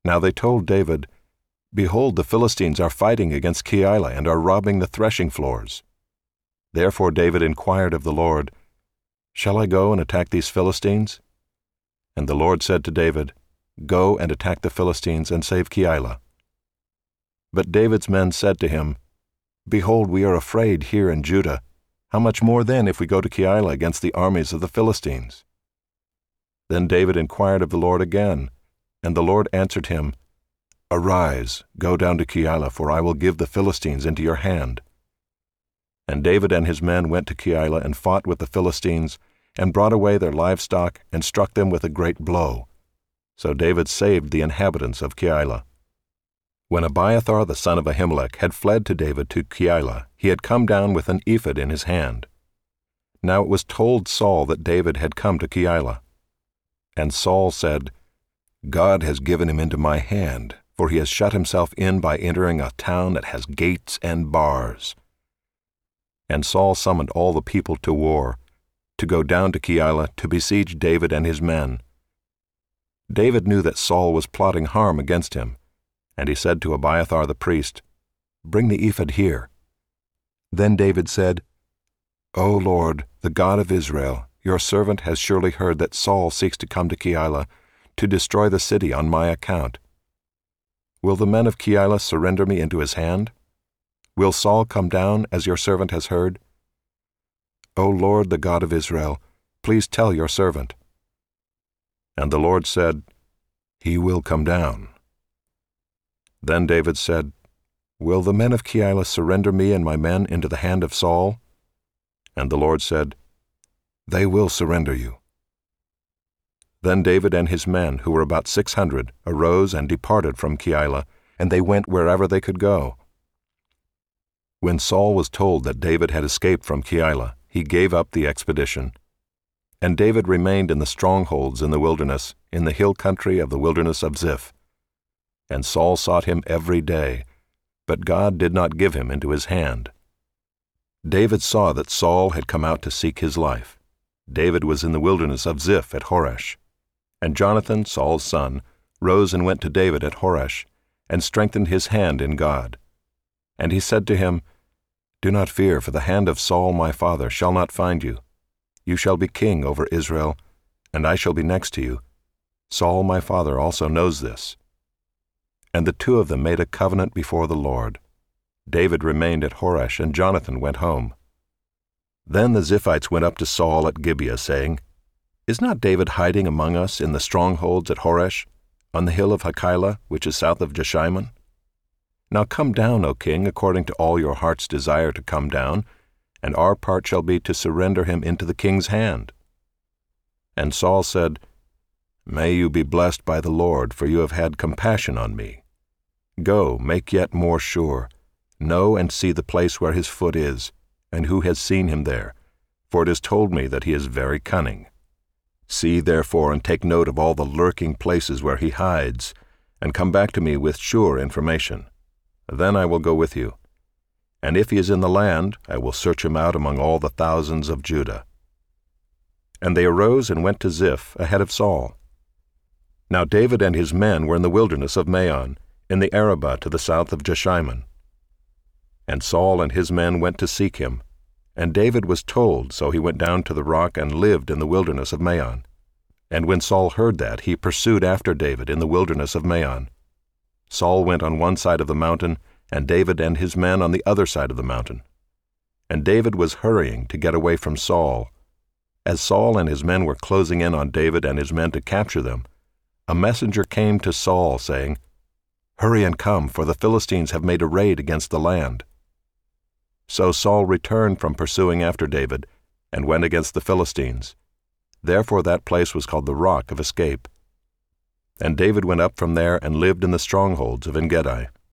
Now they told David, "Behold, the Philistines are fighting against Keilah and are robbing the threshing floors." Therefore David inquired of the Lord, "Shall I go and attack these Philistines?" And the Lord said to David, "Go and attack the Philistines and save Keilah." But David's men said to him, "Behold, we are afraid here in Judah. How much more then if we go to Keilah against the armies of the Philistines?" Then David inquired of the Lord again, and the Lord answered him, "Arise, go down to Keilah, for I will give the Philistines into your hand." And David and his men went to Keilah and fought with the Philistines, and brought away their livestock, and struck them with a great blow. So David saved the inhabitants of Keilah. When Abiathar the son of Ahimelech had fled to David to Keilah, he had come down with an ephod in his hand. Now it was told Saul that David had come to Keilah. And Saul said, "God has given him into my hand, for he has shut himself in by entering a town that has gates and bars." And Saul summoned all the people to war, to go down to Keilah to besiege David and his men. David knew that Saul was plotting harm against him, and he said to Abiathar the priest, "Bring the ephod here." Then David said, "O Lord, the God of Israel, your servant has surely heard that Saul seeks to come to Keilah to destroy the city on my account. Will the men of Keilah surrender me into his hand? Will Saul come down, as your servant has heard? O Lord, the God of Israel, please tell your servant." And the Lord said, "He will come down." Then David said, "Will the men of Keilah surrender me and my men into the hand of Saul?" And the Lord said, "They will surrender you." Then David and his men, who were about 600, arose and departed from Keilah, and they went wherever they could go. When Saul was told that David had escaped from Keilah, he gave up the expedition. And David remained in the strongholds in the wilderness, in the hill country of the wilderness of Ziph. And Saul sought him every day, but God did not give him into his hand. David saw that Saul had come out to seek his life. David was in the wilderness of Ziph at Horesh. And Jonathan, Saul's son, rose and went to David at Horesh, and strengthened his hand in God. And he said to him, "Do not fear, for the hand of Saul my father shall not find you. You shall be king over Israel, and I shall be next to you. Saul my father also knows this." And the two of them made a covenant before the Lord. David remained at Horesh, and Jonathan went home. Then the Ziphites went up to Saul at Gibeah, saying, "Is not David hiding among us in the strongholds at Horesh, on the hill of Hachilah, which is south of Jeshimon? Now come down, O king, according to all your heart's desire to come down, and our part shall be to surrender him into the king's hand." And Saul said, "May you be blessed by the Lord, for you have had compassion on me. Go, make yet more sure. Know and see the place where his foot is, and who has seen him there, for it is told me that he is very cunning. See therefore and take note of all the lurking places where he hides, and come back to me with sure information. Then I will go with you. And if he is in the land, I will search him out among all the thousands of Judah." And they arose and went to Ziph ahead of Saul. Now David and his men were in the wilderness of Maon, in the Arabah to the south of Jeshimon. And Saul and his men went to seek him, and David was told, so he went down to the rock and lived in the wilderness of Maon. And when Saul heard that, he pursued after David in the wilderness of Maon. Saul went on one side of the mountain, and David and his men on the other side of the mountain. And David was hurrying to get away from Saul. As Saul and his men were closing in on David and his men to capture them, a messenger came to Saul, saying, "Hurry and come, for the Philistines have made a raid against the land." So Saul returned from pursuing after David, and went against the Philistines. Therefore that place was called the Rock of Escape. And David went up from there and lived in the strongholds of En-Gedi.